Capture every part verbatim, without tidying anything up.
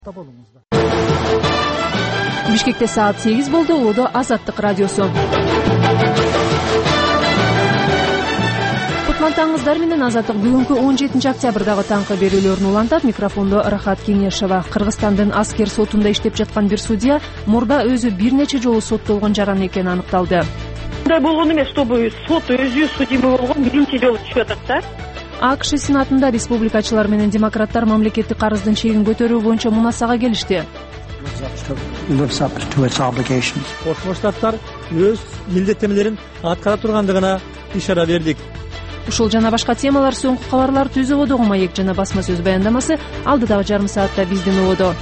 Бишкекте саат сегиз болду. Улуудо Азаттык радиосу. Кутмантаңыздар менен Азаттык бүгүнкү он жетинчи октябрдагы таңкы берүүлөрүн улантат. Микрофондо Рахат Кеңешова. Кыргызстандын аскер сотунда иштеп жаткан бир судья мурда өзү бир нече жолу соттолгон жаран экени аныкталды. Мындай болгон эмес, чтобы сот өзү судимый болгон биринчи жолу түшүп атат да. АКШ Сенатында республикачылар менен демократтар мамлекеттик карыздын чегин көтөрүү боюнча мунасага келишти. Кошмо Штаттар өз милдеттемелерин аткара тургандыгына ишара бердик. Ушул жана башка темалар соңку кабарлар Түз ободогу маек жана басма сөз баяндамасы алдыдагы жарым саатта биздин ободо.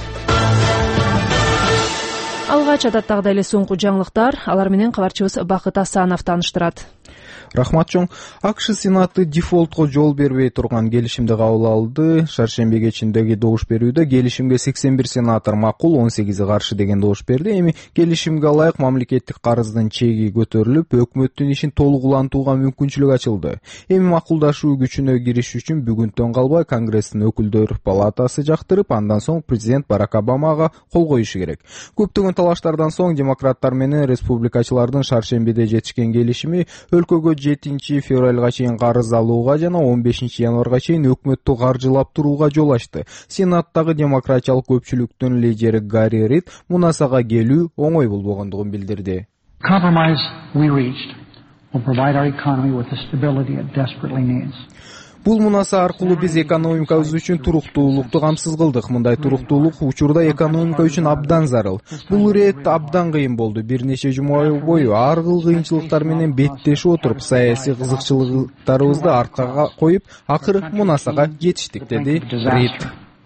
Алгач адаттагыдай эле соңку жаңылыктар, алар менен кабарчыбыз Бакыт Асанов тааныштырат. Рахмат чоң. АКШ Сенаты дефолтко жол бербей турган келишимди кабыл алды. Шаршемби кечиндеги добуш берүүдө келишимге сексен бир сенатор макул, он сегизи каршы деген добуш берди. Эми келишимге ылайык мамлекеттик карыздын чеги көтөрүлүп, өкмөттүн ишин толук улантууга мүмкүнчүлүк ачылды. Эми макулдашуу күчүнө кириш үчүн бүгүнтөн калбай Конгресстин өкүлдөр палатасы жактырып, андан соң президент Барак Обамага кол коюшу керек. Көптөгөн талаштардан соң демократтар менен республикачылардын шаршембиде жетишкен келишими өлкөгө жетинчи февралга чейин карыз алууга жана он бешинчи январга чейин өкмөттү каржылап турууга жол ачты. Сенаттагы демократиялык көпчүлүктүн лидери Гарри Рид мунасага келүү оңой болбогондугун билдирди. Бул мунаса аркылуу биз экономикабыз үчүн туруктуулукту камсыз кылдык. Мындай туруктуулук учурда экономика үчүн абдан зарыл. Бул ирет абдан кыйын болду. Бир нече жума бою ар кыл кыйынчылыктар менен беттешип отуруп, саясий кызыкчылыктарыбызды аркага коюп, акыры мунасага жетиштик, деди Рид.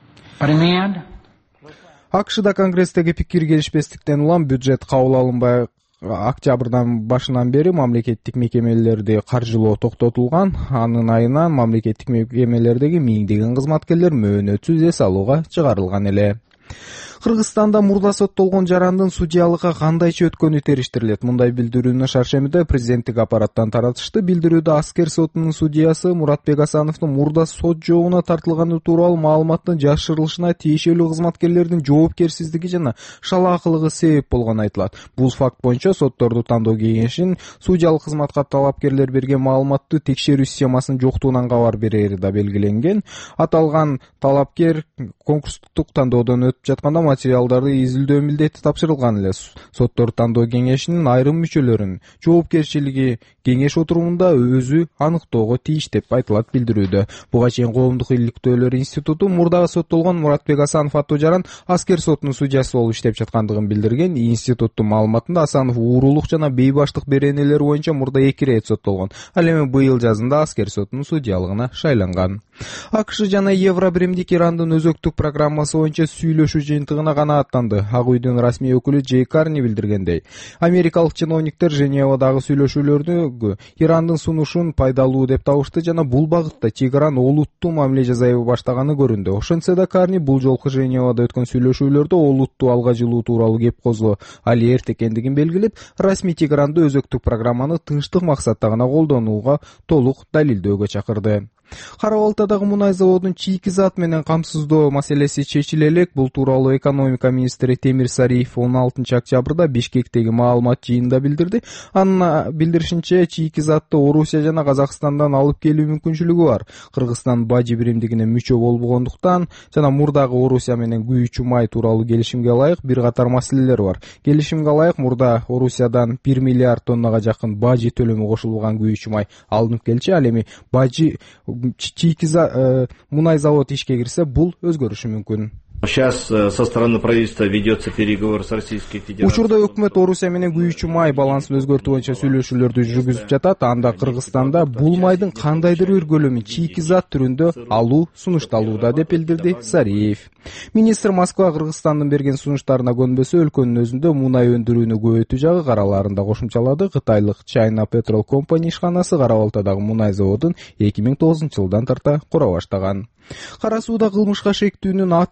АКШда Конгресстеги пикир келишпестиктен улам бюджет кабыл алынбай октябрдан башынан бери мамлекеттик мекемелерди каржылоо токтотулган. Анын айынан мамлекеттик мекемелердеги миңдеген кызматкерлер мөөнөтсүз эс алууга чыгарылган эле. Кыргызстанда мурда соттолгон жарандын судьялыкка кандайча өткөнү териштирилет. Мындай билдирүүнү шаршембиде президенттик аппараттан таратышты. Билдирүүдө аскер сотунун судьясы Муратбек Асановдун мурда сот жообуна тартылганы тууралуу маалыматтын жашырылышына тиешелүү кызматкерлердин жоопкерсиздиги жана шалаакылыгы себеп болгону айтылат. Бул факт боюнча сотторду тандоо кеңешинин судьялык кызматка талапкерлер берген маалыматты текшерүү системасынын жоктугунан кабар берери да белгиленген. Аталган талапкер конкурстук тандоодон өтүп жатканда материалдарды изилдөө милдети тапшырылган эле. Соттор тандоо кеңешинин айрым мүчөлөрүн жоопкерчилиги кеңеш отурумунда өзү аныктоого тийиш деп айтылат билдирүүдө. Буга чейин Коомдук иликтөөлөр институту мурдагы соттолгон Муратбек Асанов аттуу жаран аскер сотунун судьясы болуп иштеп жаткандыгын билдирген. Институттун маалыматында Асанов уурулук жана бейбаштык беренелери боюнча мурда эки ирет соттолгон. Ал эми быйыл жазында аскер сотунун судьялыгына шайланган. АКШ жана Евробиримдик Ирандын өзөктүк программасы боюнча сүйлөшүү жыйынтыгына канааттанды. Ак үйдүн расмий өкүлү Джей Карни билдиргендей, америкалык чиновниктер Женевадагы сүйлөшүүлөрдө Ирандын сунушун пайдалуу деп табышты жана бул багытта Тегеран олуттуу мамиле жасай баштаганы көрүндү. Ошентсе да Карни бул жолку Женевада өткөн сүйлөшүүлөрдө олуттуу алга жылуу тууралуу кеп козгоо али эрт экендигин белгилеп, расмий Тегеранды өзөктүк программаны тынчтык максатта гана колдонууга толук далилдөөгө чакырды. Кара Балтадагы мунай заводун чийки зат менен камсыздоо маселеси чечиле элек. Бул тууралуу экономика министри Темир Сариев он алтынчы октябрда Бишкектеги маалымат жыйынында билдирди. Анын билдиришинче, чийки затты Орусия жана Казакстандан алып келүү мүмкүнчүлүгү бар. Кыргызстан Бажи биримдигине мүчө болбогондуктан жана мурдагы Орусия менен күйүүчү май тууралуу келишимге ылайык бир катар маселелер бар. Келишимге ылайык мурда Орусиядан бир миллиард тоннага жакын Бажи төлөмү кошулган күйүүчү май алынып келчү. Ал эми Бажи чийки э, мунай завод ишке кирсе, бул өзгөрүшү мүмкүн. Сейчас со стороны правительства ведется переговор с Российской Федерацией. Учурда өкмөт Орусия менен күйүүчү май балансын өзгөртүү боюнча сүйлөшүүлөрдү жүргүзүп жатат. Анда Кыргызстанда бул майдын кандайдыр бир бөлүмүн чийки зат түрүндө алуу сунушталууда деп билдирди Сариев. Министр Москва Кыргызстандын берген сунуштарына көнбөсө, өлкөнүн өзүндө мунай өндүрүүнү көбөйтүү жагы караларында кошумчалады. Кытайлык China Petrol Company ишканасы Кара Балтадагы мунай заводун эки миң тогузунчу жылдан тарта кура баштаган. Кара сууда кылмышка шектүүнүн атын көчө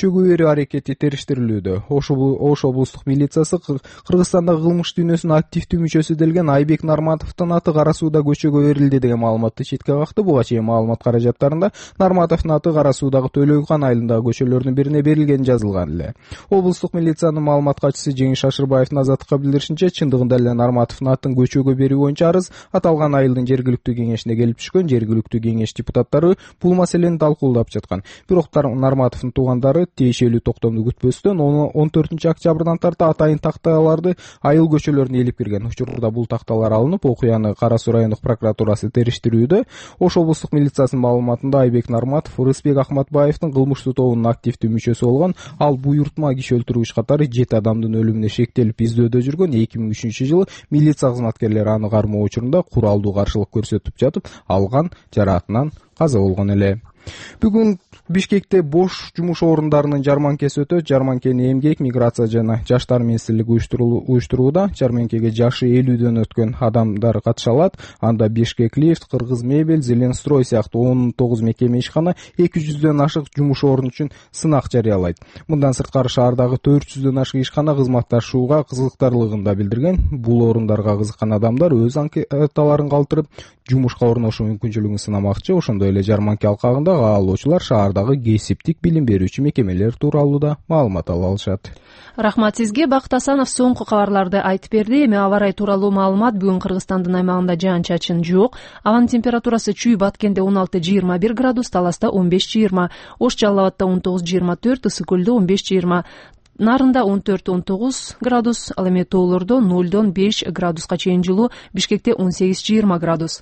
көчөгө берүү аракети териштирилүүдө. Ош облустук милициясы Кыргызстандагы кылмыш дүйнөсүнүн активдүү мүчөсү делген Айбек Нарматовдун аты Кара сууда көчөгө берилди деген маалыматты четке какты. Буга чейин маалымат каражаттарында Нарматовдун аты Кара суудагы Төлөйкан айылындагы көчөлөрдүн бирине берилгени жазылган эле. Облустук милициянын маалымат катчысы Жеңиш Шашырбаевдин Азаттыкка билдиришинче, чындыгында эле Нарматовдун атын көчөгө берүү боюнча арыз аталган айылдын жергиликтүү кеңешине келип түшкөн. Жергиликтүү кеңеш депутаттары бул маселени талкуулап жаткан. Бирок Нарматовдун туугандары тиешелүү токтомду күтпөстөн он төртүнчү октябрдан тарта атайын такталарды айыл көчөлөрүнө илип кирген. Учурда бул такталар алынып, окуяны Кара суу райондук прокуратурасы териштирүүдө. Ош облустук милициясынын маалыматында Айбек Нарматов Рысбек Ахматбаевдин кылмыштуу тобунун активдүү мүчөсү болгон. Ал буйртма киши өлтүргүч катары жети адамдын өлүмүнө шектелип издөөдө жүргөн. эки миң үчүнчү жылы милиция кызматкерлери аны кармоо учурунда куралдуу каршылык көрсөтүп жатып, алган жараатынан каза болгон эле. Бүгүн Бишкекте бош жумуш орундарынын жарманкеси өтөт. Жарманкени эмгек, миграция жана жаштар министрлиги уюштурууда. Жарманкеге жашы элүүдөн өткөн адамдар катыша алат. Анда Бишкек лифт, Кыргыз мебель, Зеленстрой сыяктуу он тогуз мекеме ишкана эки жүздөн ашык жумуш орун үчүн сынак жарыялайт. Мындан сырткары шаардагы төрт жүздөн ашык ишкана кызматташууга кызыктарлыгын да билдирген. Бул орундарга кызыккан адамдар өз анкеталарын калтырып, жумушка орношуу мүмкүнчүлүгүн сынамакчы. Ошондой эле Жарманке алкагында каалоочулар шаардагы кесиптик билим берүүчү мекемелер тууралуу да маалымат ала алышат. Рахмат сизге. Бакыт Асанов соңку кабарларды айтып берди. Эми аба ырайы тууралуу маалымат. Бүгүн Кыргызстандын аймагында жаан-чачын жок. Абанын температурасы Чүй Баткенде он алты жыйырма бир градус, Таласта он беш жыйырма, Ош Жалал Абадта он тогуз жыйырма төрт, Ысык Көлдө он беш жыйырма, Нарында он төрт он тогуз градус, ал эми тоолордо нолдон беш градуска чейин жылуу, Бишкекте он сегиз жыйырма градус.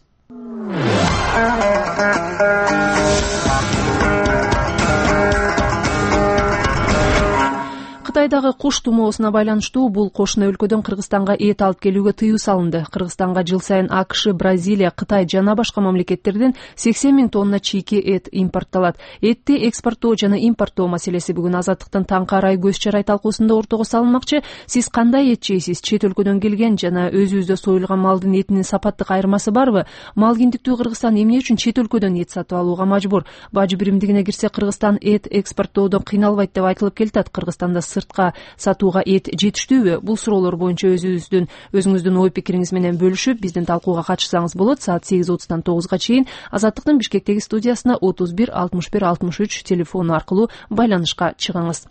Кытайдагы куш тумоосуна байланыштуу бул кошуна өлкөдөн Кыргызстанга эт алып келүүгө тыюу салынды. Кыргызстанга жыл сайын АКШ, Бразилия, Кытай жана башка мамлекеттерден сексен миң тонна чийки эт импортталат. Этти экспорттоо жана импорттоо маселеси бүгүн Азаттыктын таңкы арай көз чарай талкуусунда ортого салынмакчы. Сиз кандай эт жейсиз? Чет өлкөдөн келген жана өзүбүздө союлган малдын этинин сапаттык айырмасы барбы? Мал киндиктүү Кыргызстан эмне үчүн чет өлкөдөн эт сатып алууга мажбур? Бажы биримдигине кирсе Кыргызстан эт экспорттоодо кыйналбайт деп айтылып келатат. Кыргызстанда сыртка сатууга эт жетиштүүбү? Бул суроолор боюнча өзүңүздүн өзүңүздүн ой пикириңиз менен бөлүшүп, биздин талкууга катышсаңыз болот. Саат сегиз отуздан тогузга чейин Азаттыктын Бишкектеги студиясына отуз бир алтымыш бир алтымыш үч телефону аркылуу байланышка чыгыңыз.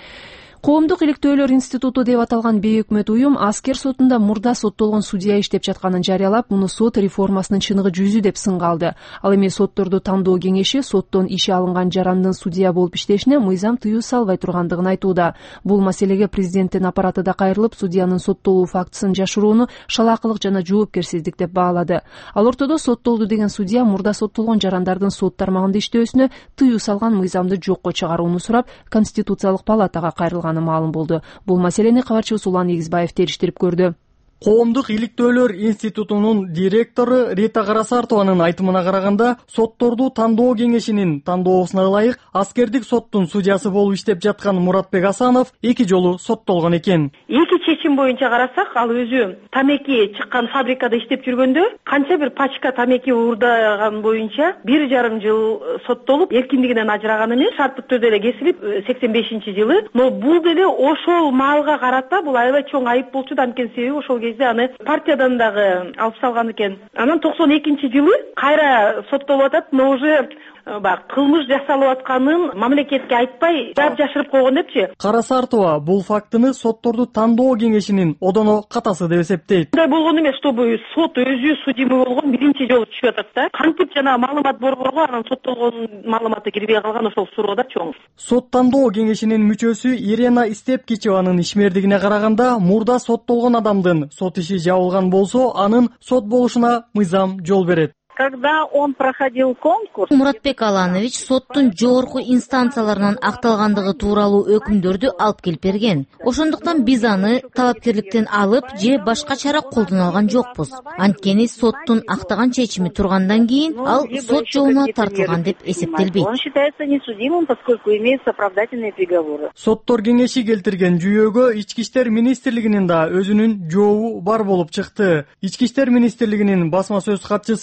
Коомдук иликтөөлөр институту деп аталган бейөкмөт уюм аскер сотунда мурда соттолгон судья иштеп жатканын жарыялап, муну сот реформасынын чыныгы жүзү деп сынга алды. Ал эми сотторду тандоо кеңеши соттон иши алынган жарандын судья болуп иштешине мыйзам тыюу салбай тургандыгын айтууда. Бул маселеге президенттин аппараты да кайрылып, судьянын соттолуу фактысын жашырууну шалаакылык жана жоопкерсиздик деп баалады. Ал ортодо соттолду деген судья мурда соттолгон жарандардын сот тармагында иштөөсүнө тыюу салган мыйзамды жокко чыгарууну сурап, Конституциялык палатага кайрылган маалым болду. Бул маселени кабарчыбыз Улан Эгизбаев териштирип көрдү. Коомдук иликтөөлөр институтунун директору Рита Карасартованын айтымына караганда, сотторду тандоо кеңешинин тандоосуна ылайык аскердик соттун судьясы болуп иштеп жаткан Муратбек Асанов эки жолу соттолгон экен. Эки чечим боюнча карасак, ал өзү тамеки чыккан фабрикада иштеп жүргөндө канча бир пачка тамеки уурдаган боюнча бир жарым жыл соттолуп, эркиндигинен ажыраган эмес, шарттык түрдө эле кесилип сексен бешинчи жылы. Но бул деле ошол маалга карата бул аябай чоң айып болчу да, анткени себеби ошол аны партиядан дагы алып салган экен. Анан токсон экинчи жылы кайра соттолуп атат, но уже бак кылмыш жасалып атканын мамлекетке айтпай жап жашырып койгон депчи. Карасартова бул фактыны сотторду тандоо кеңешинин одоно катасы деп эсептейт. Мындай болгон эмес, чтобы сот өзү судимый болгон биринчи жолу түшүп атат да. Кантип жана маалымат борборго анан соттолгон маалыматы кирбей калган, ошол суроо да чоң. Сот тандоо кеңешинин мүчөсү Ирена Истепкичеванын ишмердигине караганда, мурда соттолгон адамдын сот иши жабылган болсо, анын сот болушуна мыйзам жол берет. Когда он проходил конкурс, Муратбек Аланович соттун жогорку инстанцияларынан акталгандыгы тууралуу өкүмдөрдү алып келип берген. Ошондуктан биз аны талапкерликтен алып же башка чара колдоно алган жокпуз. Анткени соттун актаган чечими тургандан кийин ал сот жолуна тартылган деп эсептелбейт. Он считается несудимым, поскольку имеются оправдательные приговоры. Соттор кеңеши келтирген жүйөгө Ички иштер министрлигинин да өзүнүн жообу бар болуп чыкты. Ички иштер министрлигинин басма сөз катчысы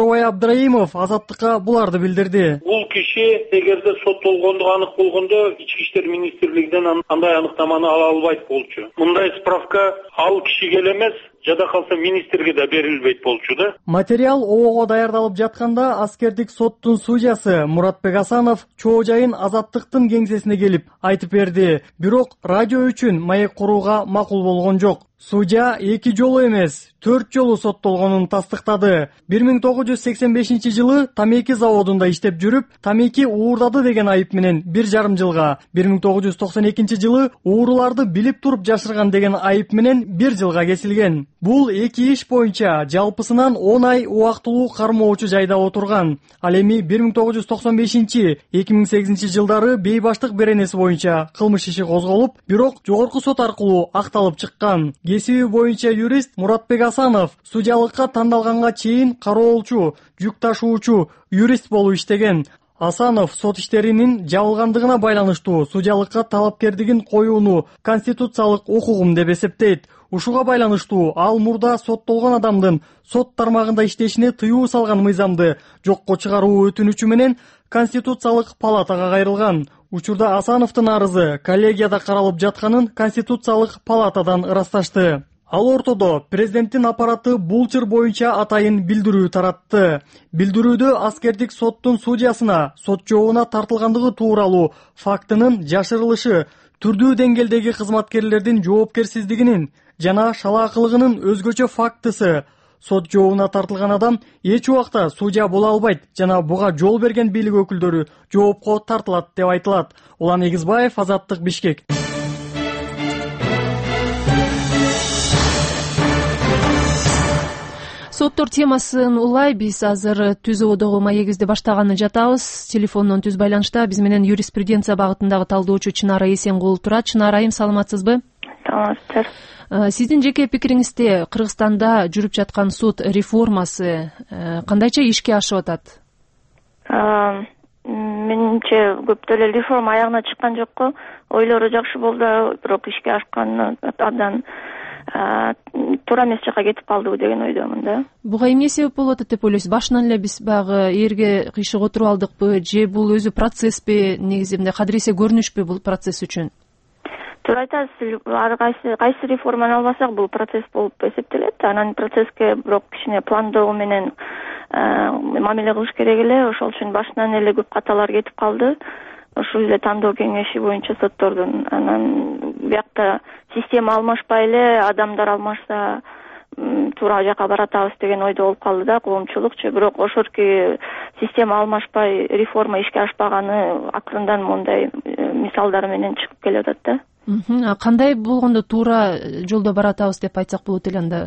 Торобай Абдраимов Азаттыкка буларды билдирди. Бул киши эгерде соттолгондугу анык болгондо Ички иштер министрлигинен андай аныктаманы ала албайт болчу. Мындай справка ал кишиге эле жада калса министрге да берилбейт болчу да. Материал обого даярдалып жатканда аскердик соттун судьясы Муратбек Асанов чоо жайын Азаттыктын кеңсесине келип айтып берди. Бирок радио үчүн маек курууга макул болгон жок. Судья эки жолу эмес, төрт жолу соттолгонун тастыктады. бир миң тогуз жүз сексен бешинчи жылы тамеки заводунда иштеп жүрүп, тамеки уурдады деген айып менен бир жарым жылга, бир миң тогуз жүз токсон экинчи жылы ууруларды билип туруп жашырган деген айып менен бир жылга кесилген. Бул эки иш боюнча жалпысынан он ай убактылуу кармоочу жайда отурган. Ал эми бир миң тогуз жүз токсон бешинчи — эки миң сегизинчи жылдары бейбаштык беренеси боюнча кылмыш иши козголуп, бирок жогорку сот аркылуу акталып чыккан. Кесиби боюнча юрист Муратбек Асанов судьялыкка тандалганга чейин кароолчу, жүк ташуучу юрист болуп иштеген. Асанов сот иштеринин жабылгандыгына байланыштуу судьялыкка талапкердигин коюуну конституциялык укугум деп эсептейт. Ушуга байланыштуу ал мурда соттолгон адамдын сот тармагында иштешине тыюу салган мыйзамды жокко чыгаруу өтүнүчү менен Конституциялык палатага кайрылган. Учурда Асановдун арызы коллегияда каралып жатканын Конституциялык палатадан ырасташты. Ал ортодо президенттин аппараты бул чыр боюнча атайын билдирүү таратты. Билдирүүдө аскердик соттун судьясына сот жообуна тартылгандыгы тууралуу фактынын жашырылышы, түрдүү деңгээлдеги кызматкерлердин жоопкерсиздигинин жана шалаакылыгынын өзгөчө фактысы, сот жообуна тартылган адам эч убакта судья боло албайт жана буга жол берген бийлик өкүлдөрү жоопко тартылат деп айтылат. Улан Эгизбаев, Азаттык, Бишкек. Соттор темасын улай биз азыр Түз ободогу маегибизди баштаганы жатабыз. Телефондон түз байланышта биз менен юриспруденция багытындагы талдоочу Чынара Эсенгул турат. Чынара айым, саламатсызбы? Саламатсыздар. Сиздин жеке пикириңизде Кыргызстанда жүрүп жаткан суд реформасы кандайча ишке ашып атат? Менимче көп деле реформа аягына чыккан жокко. Ойлору жакшы болду, бирок ишке ашканы абдан туура эмес жакка кетип калдыбы деген ойдомун да. Буга эмне себеп болуп атат деп ойлойсуз? Башынан эле биз баягы ээрге кыйшык отуруп алдыкпы, же бул өзү процесспи, негизи мындай кадыресе көрүнүшпү бул процесс үчүн? Туура айтасыз, ар кайсы кайсы реформаны албасак бул процесс болуп эсептелет. Анан процесске бирок кичине пландоо менен мамиле кылыш керек эле. Ошол үчүн башынан эле көп каталар кетип калды. Ушул эле тандоо кеңеши боюнча соттордун. Анан биякта система алмашпай эле, адамдар алмашса туура жака баратабыз деген ойдо болуп калды да коомчулукчу. Бирок ошорки система алмашпай, реформа ишке ашпаганы акырындан мондай мисалдар менен чыгып келип атат да. Кандай болгондо туура жолдо баратабыз деп айтсак болот эле анда?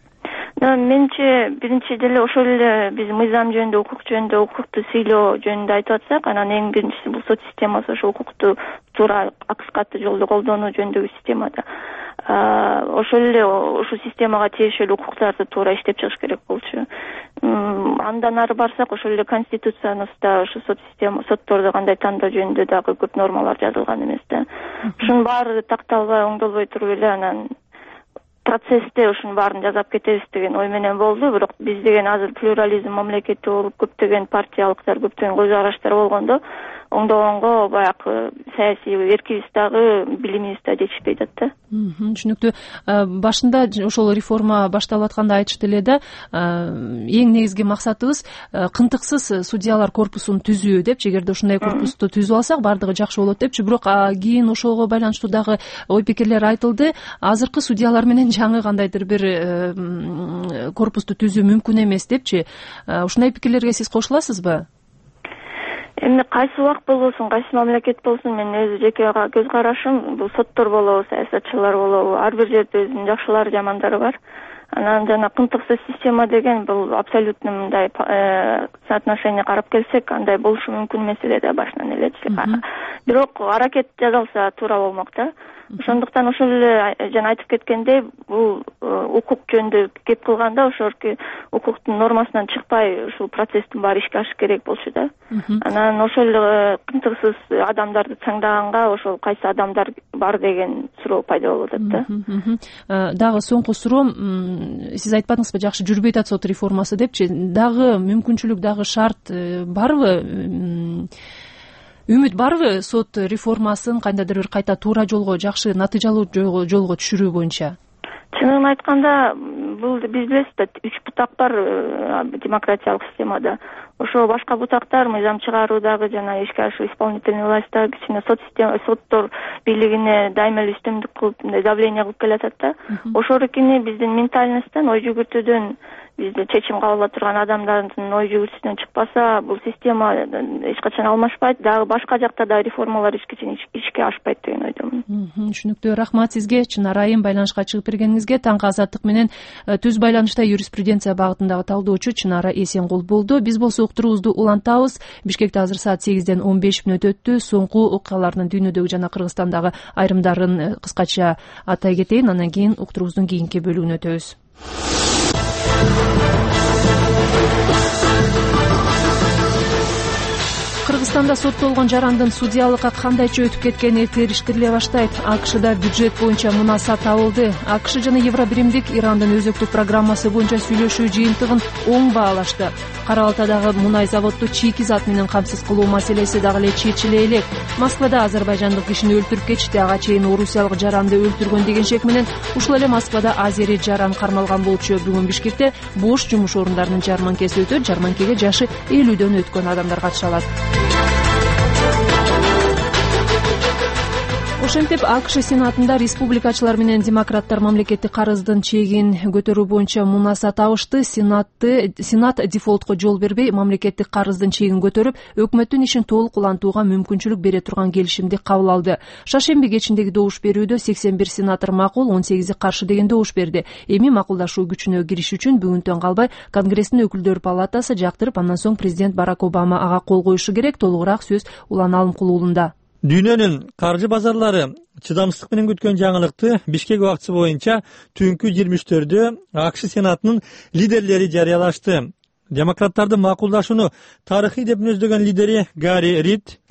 Менимче биринчи деле ошол эле биз мыйзам жөнүндө, укук жөнүндө, укукту сыйлоо жөнүндө айтып атсак, анан эң биринчиси бул сот системасы, ошо укукту туура акыскаты жолдо колдонуу жөнүндөгү системада. Ошол эле ушул системага тиешелүү укуктарды туура иштеп чыгыш керек болчу. Андан ары барсак, ошол эле конституциябызда ушу сот система, сотторду кандай тандоо жөнүндө дагы көп нормалар жазылган эмес да. Ушунун баары такталбай, оңдолбой туруп эле анан процессте ушунун баарын жасап кетебиз деген ой менен болду. Бирок биз деген азыр плюрализм мамлекети болуп, көптөгөн партиялыктар, көптөгөн көз караштар болгондо оңдогонго баягы саясий эркибиз дагы, билимибиз да жетишпей атат да. Түшүнүктүү. Башында ошол реформа башталып атканда айтышты эле да, эң негизги максатыбыз кынтыксыз судьялар корпусун түзүү депчи. Эгерде ушундай корпусту түзүп алсак, бардыгы жакшы болот депчи. Бирок кийин ошого байланыштуу дагы ой пикирлер айтылды. Азыркы судьялар менен жаңы кандайдыр бир корпусту түзүү мүмкүн эмес депчи. Ушундай пикирлерге сиз кошуласызбы? Эмне кайсы убак болбосун, кайсы мамлекет болсун, менин өзү жеке көз карашым, бул соттор болобу, саясатчылар болобу, ар бир жерде өзүнүн жакшылары, жамандары бар. Анан жана кынтыксыз система деген бул абсолютно мындай соотношение карап келсек, андай болушу мүмкүн эмес эле да башынан элечи. Бирок аракет жасалса туура болмок да. Ошондуктан ошол эле жана айтып кеткендей, бул укук жөнүндө кеп кылганда ошорки укуктун нормасынан чыкпай ушул процесстин баары ишке ашыш керек болчу да. Анан ошол эле кынтыксыз адамдарды таңдаганга ошол кайсы адамдар бар деген суроо суроо пайда болуп атат да. Дагы соңку суроом, сиз айтпадыңызбы, жакшы жүрбөй атат сот реформасы депчи, дагы мүмкүнчүлүк, дагы шарт барбы, үмүт барбы сот реформасын кандайдыр бир кайта туура жолго, жакшы натыйжалуу жолго түшүрүү боюнча? Чынын айтканда, бул биз билебиз да, үч бутак бар демократиялык системада. Ошо башка бутактар мыйзам чыгаруудагы жана ишке ашуу исполнительный властьтагы кичине сот система, соттор бийлигине дайыма эле үстөмдүк кылып, давление кылып келатат да. Ошорукини биздин ментальностьтен, ой жүгүртүүдөн, бизде чечим кабыл ала турган адамдардын ой жүгүртүүсүнөн чыкпаса, бул система эч качан алмашпайт, дагы башка жакта да реформалар эч качан ишке ашпайт деген ойдомун. Түшүнүктүү. Рахмат сизге, Чынар Айым, байланышка чыгып бергениңизге. Таңкы Азаттык менен түз байланышта юриспруденция багытындагы талдоочу Чынара Эсенгул болду. Биз болсо уктуруубузду улантабыз. Бишкекте азыр саат сегизден он беш мүнөт өттү. Соңку окуялардын дүйнөдөгү жана Кыргызстандагы айрымдарын кыскача атай кетейин, анан кийин уктуруубуздун кийинки бөлүгүнө өтөбүз. Кыргызстанда соттолгон жарандын судьялыкка кандайча өтүп кеткени териштириле баштайт. АКШда бюджет боюнча мунаса табылды. АКШ жана Евробиримдик Ирандын өзөктүк программасы боюнча сүйлөшүү жыйынтыгын оң баалашты. Кара Балтадагы мунай заводду чийки зат менен камсыз кылуу маселеси дагы эле чечиле элек. Москвада азербайжандык кишини өлтүрүп кетишти, ага чейин орусиялык жаранды өлтүргөн деген шек менен ушул эле Москвада азери жаран кармалган болчу. Бүгүн Бишкекте бош жумуш орундарынын жарманкеси өтөт. Жарманкеге жашы элүүдөн өткөн адамдар катыша алат. Ошентип АКШ Сенатында республикачылар менен демократтар мамлекеттик карыздын чегин көтөрүү боюнча мунаса табышты. Сенатты Сенат дефолтко жол бербей, мамлекеттик карыздын чегин көтөрүп, өкмөттүн ишин толук улантууга мүмкүнчүлүк бере турган келишимди кабыл алды. Шаршемби кечиндеги добуш берүүдө сексен бир сенатор макул, он сегизи каршы деген добуш берди. Эми макулдашуу күчүнө кириш үчүн бүгүнтөн калбай Конгресстин өкүлдөр палатасы жактырып, андан соң президент Барак Обама ага кол коюшу керек. Толугураак сөз Улан Алымкулуулунда. Дүйнөнүн каржы базарлары чыдамсыздык менен күткөн жаңылыкты Бишкек убактысы боюнча түнкү жыйырма үчтөрдө АКШ Сенатынын лидерлери жарыялашты. Демократтардын макулдашууну тарыхый деп мүнөздөгөн лидери Гарри Рид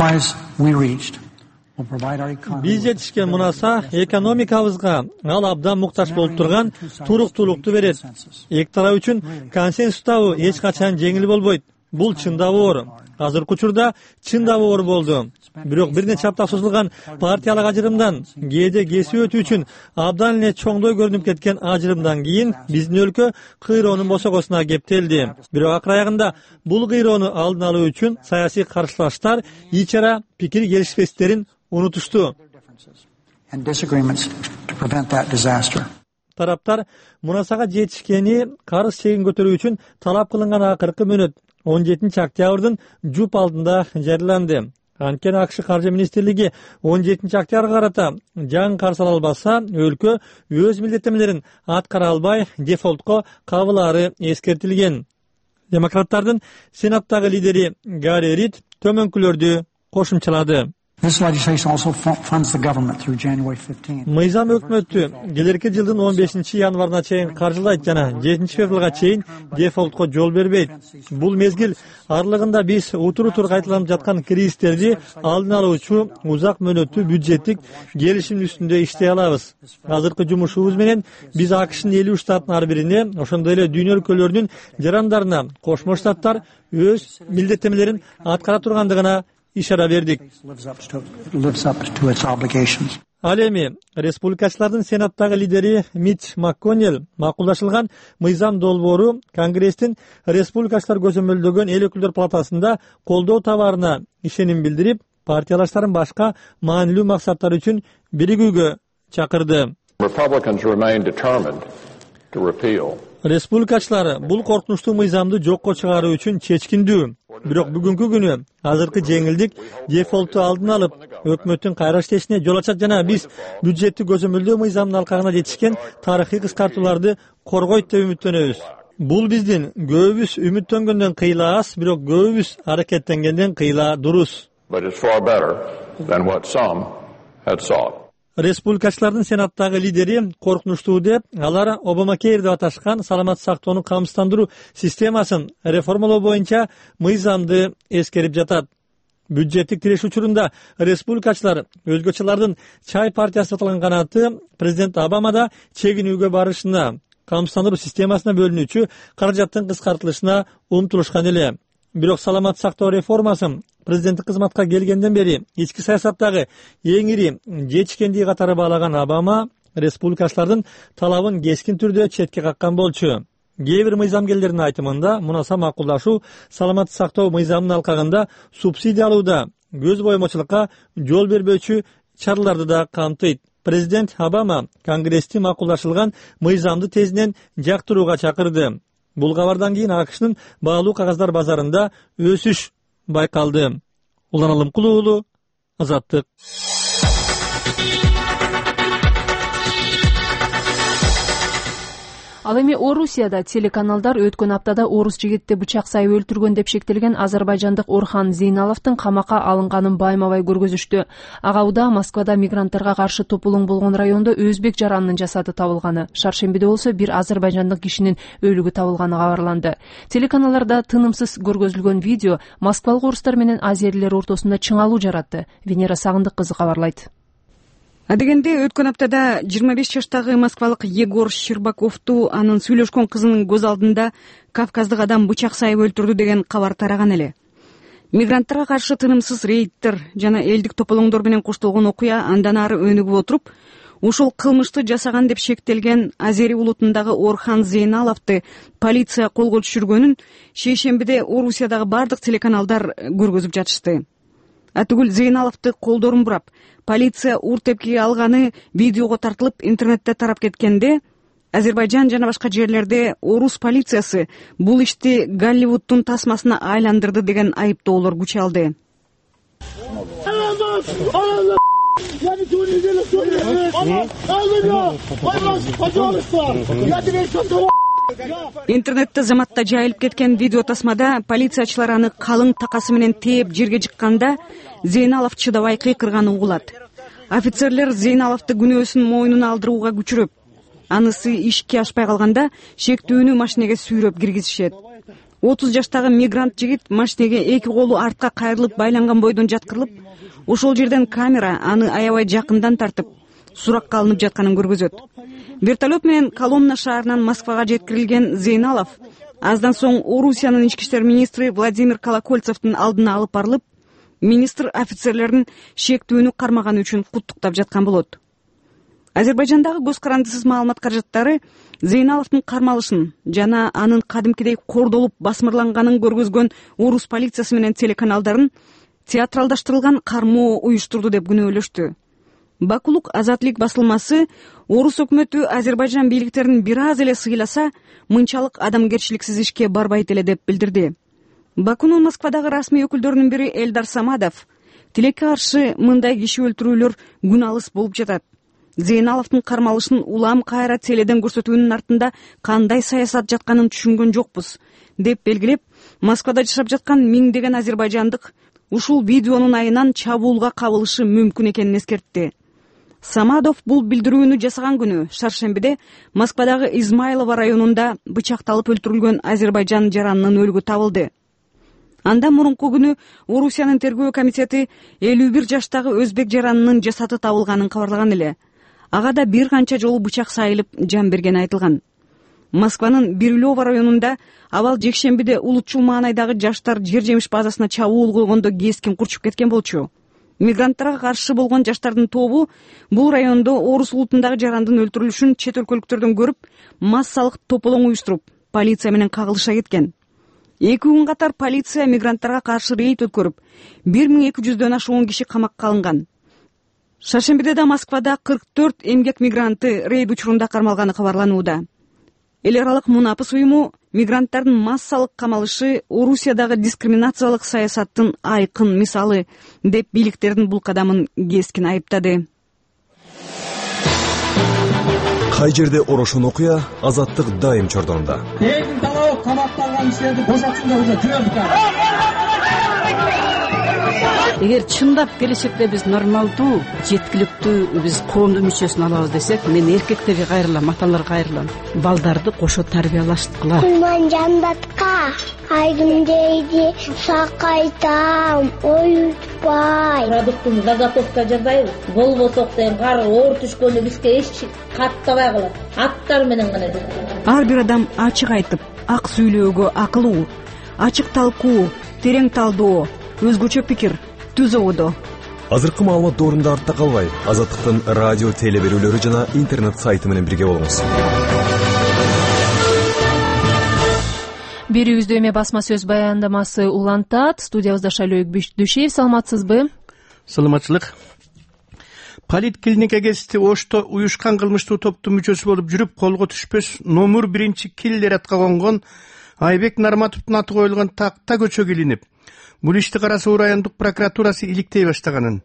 биз жетишкен мунаса экономикабызга ал абдан муктаж болуп турган туруктуулукту берет. Эки тарап үчүн консенсус табуу эч качан жеңил болбойт. Бул чын да оор. Азыркы учурда чын да оор болду. Бирок бир нече апта созулган партиялык ажырымдан, кээде кесип өтүү үчүн абдан эле чоңдой көрүнүп кеткен ажырымдан кийин биздин өлкө кыйроонун босогосуна кептелди. Бирок акыр аягында бул кыйроону алдын алуу үчүн саясий каршылаштар ич ара пикир келишпестиктерин унутушту. Тараптар мунасага жетишкени карыз чегин көтөрүү үчүн талап кылынган акыркы мүнөт он жетинчи октябрдын жуп алдында жарыяланды. Анткени АКШ каржы министрлиги он жетинчи октябрга карата жаңы карыз ала албаса, өлкө өз милдеттенмелерин аткара албай дефолтко кабылаары эскертилген. Демократтардын Сенаттагы лидери Гарри Рид төмөнкүлөрдү кошумчалады. Мыйзам өкмөттү келерки жылдын он бешинчи январына чейин каржылайт жана жетинчи февралга чейин дефолтко жол бербейт. Бул мезгил аралыгында биз утур-утур кайталанып жаткан кризистерди алдын алуучу узак мөөнөттүү бюджеттик келишимдин үстүндө иштей алабыз. Азыркы жумушубуз менен биз АКШнын элүү штаттын ар бирине, ошондой эле дүйнө өлкөлөрүнүн жарандарына Кошмо Штаттар өз милдеттенмелерин аткара тургандыгына ишара бердик. Ал эми республикачылардын Сенаттагы лидери Митч МакКоннелл макулдашылган мыйзам долбоору Конгресстин республикачылар көзөмөлдөгөн эл өкүлдөр палатасында колдоо табаарына ишеним билдирип, партиялаштардын башка маанилүү максаттары үчүн биригүүгө чакырды. Республикачылар бул коркунучтуу мыйзамды жокко чыгаруу үчүн чечкиндүү. Бирок бүгүнкү күнү азыркы жеңилдик дефолтту алдын алып, өкмөттүн кайра иштешине жол ачат жана биз бюджетти көзөмөлдөө мыйзамынын алкагына жетишкен тарыхый кыскартууларды коргойт деп үмүттөнөбүз. Бул биздин көбүбүз үмүттөнгөндөн кыйла аз, бирок көбүбүз аракеттенгенден кыйла дурус. Республикачылардын Сенаттагы лидери коркунучтуу деп, алар Обамакейр деп аташкан саламаттык сактоону камсыздандыруу системасын реформалоо боюнча мыйзамды эскерип жатат. Бюджеттик тирешүү учурунда республикачылар өзгөчөлөрдүн чай партиясы аталган канаты президент Обамада чегинүүгө барышына, камсыздандыруу системасына бөлүнүүчү каражаттын кыскартылышына умтулушкан эле. Бирок саламат сактоо реформасы президенттик кызматка келгенден бери ички саясаттагы эң ири жетишкендиги катары баалаган Обама республикачылардын талабын кескин түрдө четке каккан болчу. Кээ бир мыйзамгерлердин айтымында мунаса макулдашуу саламат сактоо мыйзамынын алкагында субсидия алууда көз боемочулукка жол бербөөчү чараларды да камтыйт. Президент Обама Конгресстин макулдашылган мыйзамды тезинен жактырууга чакырды. Бул кабардан кийин АКШнын баалуу кагаздар базарында өсүш байкалды. Улан Алымкулуу уулу, Азаттык. Ал эми Орусияда телеканалдар өткөн аптада орус жигитти бычак сайып өлтүргөн деп шектелген азербайжандык Орхан Зейналовдун камакка алынганын байма-бай көргөзүштү. Ага Уда Москвада мигранттарга каршы топулуң болгон райондо өзбек жаранынын жасады табылганы, Шаршембиде болсо бир азербайжандык кишинин өлүгү табылганы кабарланды. Телеканалдарда тынымсыз көргөзүлгөн видео москвалык орустар менен азерлер ортосунда чыңалуу жаратты. Венера Сагындык кызы кабарлайт. Адегенде өткөн аптада жыйырма беш жаштагы москвалык Егор Щербаковту анын сүйлөшкөн кызынын көз алдында кавказдык адам бычак сайып өлтүрдү деген кабар тараган эле. Мигранттарга каршы тынымсыз рейдтер жана элдик тополоңдор менен коштолгон окуя андан ары өнүгүп отуруп, ушул кылмышты жасаган деп шектелген Азери улутундагы Орхан Зейналовду полиция колго түшүргөнүн шейшембиде Орусиядагы бардык телеканалдар көргөзүп жатышты. Атүгүл Зейналовду колдорун бурап, полиция ур тепкиге алганы видеого тартылып интернетте тарап кеткенде, Азербайжан жана башка жерлерде орус полициясы бул ишти Голливудтун тасмасына айландырды деген айыптоолор күч алды. Интернетте заматта жайылып кеткен видео тасмада полициячылар аны калың такасы менен тээп жерге жыкканда Зейналов чыдабай кыйкырганы угулат. Офицерлер Зейналовду күнөөсүн мойнуна алдырууга күчүрөп, анысы ишке ашпай калганда шектүүнү машинеге сүйрөп киргизишет. отуз жаштагы мигрант жигит машинеге эки колу артка кайрылып байланган бойдон жаткырылып, ошол жерден камера аны аябай жакындан тартып, суракка алынып жатканын көргөзөт. Вертолет менен Коломна шаарынан Москвага жеткирилген Зейналов аздан соң Орусиянын ички иштер министри Владимир Колокольцевдин алдына алып барылып, министр офицерлерин шектүүнү кармаганы үчүн куттуктап жаткан болот. Азербайжандагы көз карандысыз маалымат каражаттары Зейналовдун кармалышын жана анын кадимкидей кордолуп басмырланганын көргөзгөн орус полициясы менен телеканалдарын театралдаштырылган кармоо уюштурду деп күнөөлөштү. Бакулук Азатлык басылмасы орус өкмөтү Азербайжан бийликтерин бир аз эле сыйласа, мынчалык адамгерчиликсиз ишке барбайт эле деп билдирди. Бакунун Москвадагы расмий өкүлдөрүнүн бири Элдар Самадов тилекке каршы мындай киши өлтүрүүлөр күн алыс болуп жатат. Зейналовдун кармалышын улам кайра теледен көрсөтүүнүн артында кандай саясат жатканын түшүнгөн жокпуз деп белгилеп, Москвада жашап жаткан миңдеген азербайжандык ушул видеонун айынан чабуулга кабылышы мүмкүн экенин эскертти. Самадов бул билдирүүнү жасаган күнү Шаршембиде Москвадагы Измайлово районунда бычакталып өлтүрүлгөн Азербайжан жаранынын өлүгү табылды. Андан мурунку күнү Орусиянын тергөө комитети элүү бир жаштагы өзбек жаранынын жасаты табылганын кабарлаган эле. Ага да бир канча жолу бычак сайылып жан бергени айтылган. Москванын Бирюлево районунда абал жекшембиде улутчул маанайдагы жаштар жер жемиш базасына чабуул койгондо кескин курчуп кеткен болчу. Мигранттарга каршы болгон жаштардын тобу бул райондо орус улутундагы жарандын өлтүрүлүшүн чет өлкөлүктөрдөн көрүп, массалык тополоң уюштуруп, полиция менен кагылыша кеткен. Эки күн катар полиция мигранттарга каршы рейд өткөрүп, бир миң эки жүздөн ашуун киши камакка алынган. Шаршембиде да Москвада кырк төрт эмгек мигранты рейд учурунда кармалганы кабарланууда. Эл аралык мунапыс уюму мигранттардын массалык камалышы Орусиядагы дискриминациялык саясаттын айкын мисалы деп бийликтердин бул кадамын кескин айыптады. Кай жерде орошон окуя, азаттык дайым чордонда. Элдин талабы камакта алган кишилерди бошотсун деп уже жүрөбүз. эгер чындап келечекте биз нормалдуу жеткиликтүү биз коомдун мүчөсүн алабыз десек, мен эркектерге кайрылам, аталарга кайрылам. Балдарды кошо тарбиялаштыкыла. Кулман жандатка айдын дейди, сакайтам, оютпай. Продуктун заготовка жасайбыз. Болбосок деген кар оор түшкөндө бизге эч каттабай калат. Аттар менен гана. Ар бир адам ачык айтып, ак сүйлөөгө акылуу, ачык талкуу, терең талдоо, өзгөчө пикир түзөбүдө. Азыркы маалымат доорунда артта калбай, Азаттыктын радио теле берүүлөрү жана интернет сайты менен бирге болуңуз. Берүүбүздө эми басма сөз баяндамасы улантат. Студиябызда Шайлоо Дүшеев, саламатсызбы? Саламатчылык. Политклиника кести Ошто уюшкан кылмыштуу топтун мүчөсү болуп жүрүп, колго түшпөс номер биринчи киллер атка конгон Айбек Нарматовдун аты коюлган такта көчөгө илинип, бул ишти Кара Суу райондук прокуратурасы иликтей баштаганын,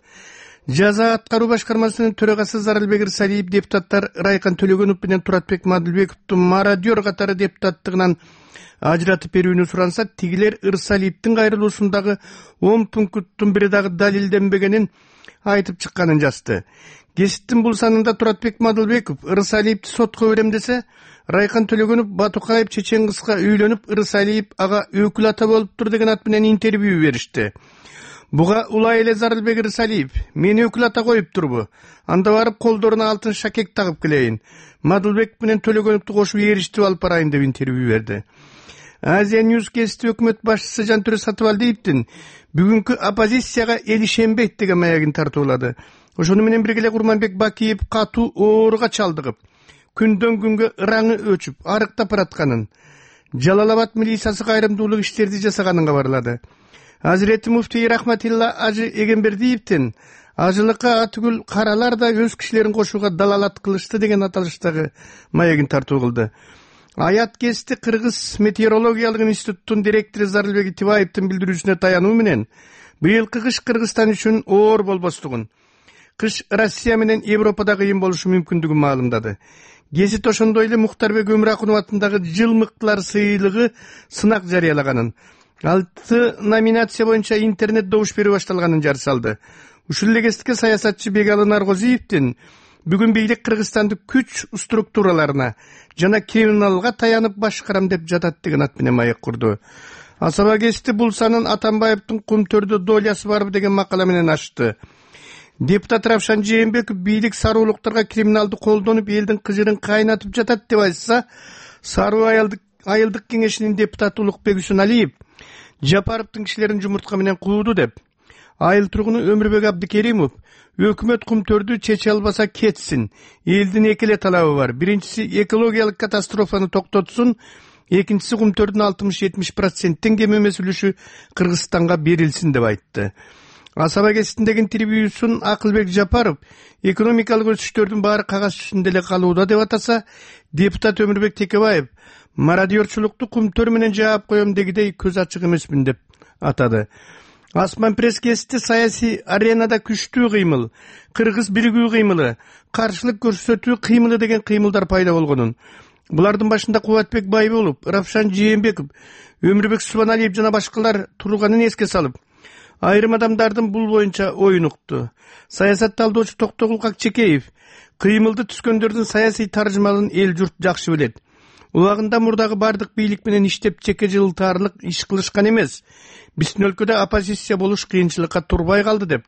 жаза аткаруу башкармасынын төрагасы Зарылбек Ырсалиев депутаттар Райкан Төлөгөнов менен Туратбек Мадылбековдун мародер катары депутаттыгынан ажыратып берүүнү суранса, тигилер Ырсалиевдин кайрылуусундагы он пункттун бири дагы далилденбегенин айтып чыкканын жазды. Кесиптин бул санында Туратбек Мадылбеков Ырсалиевди сотко берем десе, Райкан Төлөгөнов Батукаев чечен кызга үйлөнүп, Ырсалиев ага өкүл ата болуптур деген ат менен интервью беришти. Буга улай эле Зарылбек Ырсалиев, мени өкүл ата коюптурбу? Анда барып колдоруна алтын шакек тагып келейин. Мадылбек менен Төлөгөновду кошуп эриштип алып барайын деп интервью берди. Азия Ньюс кести өкмөт башчысы Жантөрө Сатыбалдиевдин бүгүнкү оппозицияга эл ишенбейт деген маягын тартуулады. Ошону менен бирге эле Курманбек Бакиев катуу ооруга чалдыгып, күндөн күнгө ыраңы өчүп, арыктап баратканын, Жалал-Абад милициясы кайрымдуулук иштерди жасаганын кабарлады. Азирети муфтий Рахматилла Ажы Эгембердиевдин ажылыкка атүгүл каралар да өз кишилерин кошууга далалат кылышты деген аталыштагы маягын тартуу кылды. Аят кести Кыргыз метеорологиялык институттун директору Зарылбек Итибаевдин билдирүүсүнө таянуу менен быйылкы кыш Кыргызстан үчүн оор болбостугун, кыш Россия менен Европада кыйын болушу мүмкүндүгүн маалымдады. Гезит ошондой эле Муктарбек Өмүракунов атындагы жыл мыктылар сыйлыгы сынак жарыялаганын, алты номинация боюнча интернет добуш берүү башталганын жар салды. Ушул эле кездикте саясатчы Бегалы Наргозиевдин бүгүн бийлик Кыргызстанды күч структураларына жана криминалга таянып башкарам деп жатат деген ат менен маек курду. Асаба кести бул санын Атамбаевдин Кумтөрдө долясы барбы деген макала менен ачты. Депутат Равшан Жээнбеков бийлик саруулуктарга криминалды колдонуп элдин кыжырын кайнатып жатат деп айтса, Саруу айылдык айылдык кеңешинин депутаты Улукбек Үсүналиев Жапаровдун кишилерин жумуртка менен кууду деп, айыл тургуну Өмүрбек Абдыкеримов өкмөт Кумтөрдү чече албаса кетсин, элдин эки эле талабы бар. Биринчиси экологиялык катастрофаны токтотсун, экинчиси Кумтөрдүн алтымыш жетимиш проценттен кем эмес үлүшү Кыргызстанга берилсин деп айтты. Асаба кеситиндеги интервьюсун Акылбек Жапаров экономикалык өсүштөрдүн баары кагаз үстүндө эле калууда деп атаса, депутат Өмүрбек Текебаев мародерчулукту Кумтөр менен жаап коем дегидей көз ачык эмесмин деп атады. Асман пресс кесити саясий аренада күчтүү кыймыл, Кыргыз биригүү кыймылы, каршылык көрсөтүү кыймылы деген кыймылдар пайда болгонун, булардын башында Кубатбек Байболов, Равшан Жээнбеков, Өмүрбек Субаналиев жана башкалар турганын эске салып, айрым адамдардын бул боюнча оюн укту. Саясат талдоочу Токтогул Какчекеев кыймылды түзгөндөрдүн саясий таржымалын эл журт жакшы билет. Убагында мурдагы бардык бийлик менен иштеп чеке жылтаарлык иш кылышкан эмес. Биздин өлкөдө оппозиция болуш кыйынчылыкка турбай калды деп.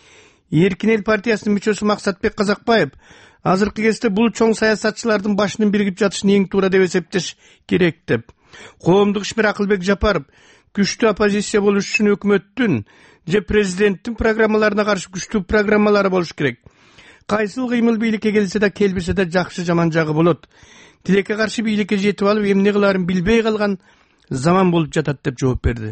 Эркин эл партиясынын мүчөсү Максатбек Казакбаев азыркы кезде бул чоң саясатчылардын башынын биригип жатышын эң туура деп эсептеш керек деп. Коомдук ишмер Акылбек Жапаров күчтүү оппозиция болуш үчүн өкмөттүн же президенттин программаларына каршы күчтүү программалары болуш керек. Кайсыл кыймыл бийликке келсе да келбесе да жакшы жаман жагы болот. Тилекке каршы бийликке жетип алып эмне кылаарын билбей калган заман болуп жатат деп жооп берди.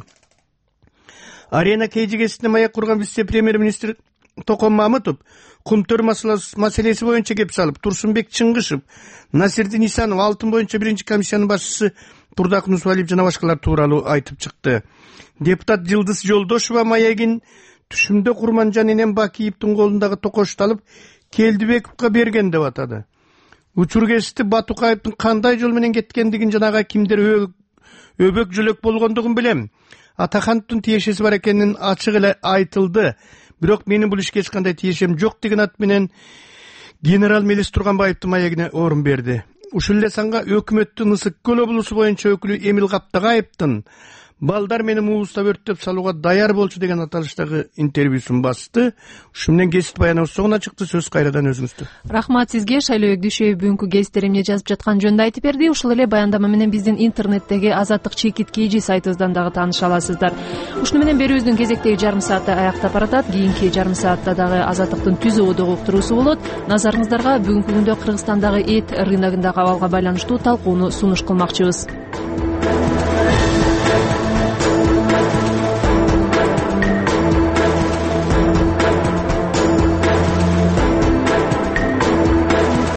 Арена кейжигесине маек курган вице-премьер-министр Токон Мамытов Кумтөр маселеси боюнча кеп салып, Турсунбек Чыңгышев, Насирдин Исанов, алтын боюнча биринчи комиссиянын башчысы Турдак Нусвалиев жана башкалар тууралуу айтып чыкты. Депутат Жылдыз Жолдошова маегин түшүмдө Курманжан энен Бакиевдин колундагы токошту алып Келдибековго берген деп атады. Учур кести Батукаевдин кандай жол менен кеткендигин жана ага кимдер өбөк жөлөк болгондугун билем. Атахановдун тиешеси бар экенин ачык эле айтылды. Бирок менин бул ишке эч кандай тиешем жок деген ат менен генерал Мелис Турганбаевдин маегине орун берди. Ушул эле санга өкмөттүн Ысык көл облусу боюнча өкүлү Эмил Каптагаевдин балдар мени муустап өрттөп салууга даяр болчу деген аталыштагы интервьюсун басты. Ушу менен кесип баяныбыз соңуна чыкты. Сөз кайрадан өзүңүздө. Рахмат сизге. Шайлообек Дүйшөев бүгүнкү гезиттер эмне жазып жатканын жөнүндө айтып берди. Ушул эле баяндама менен биздин интернеттеги Азаттык чекит kg сайтыбыздан дагы тааныша аласыздар. Ушуну менен берүүбүздүн кезектеги жарым сааты аяктап баратат. Кийинки жарым саатта дагы Азаттыктын түз ободогу уктуруусу болот. Назарыңыздарга бүгүнкү күндө Кыргызстандагы эт рыногундагы абалга байланыштуу талкууну сунуш кылмакчыбыз.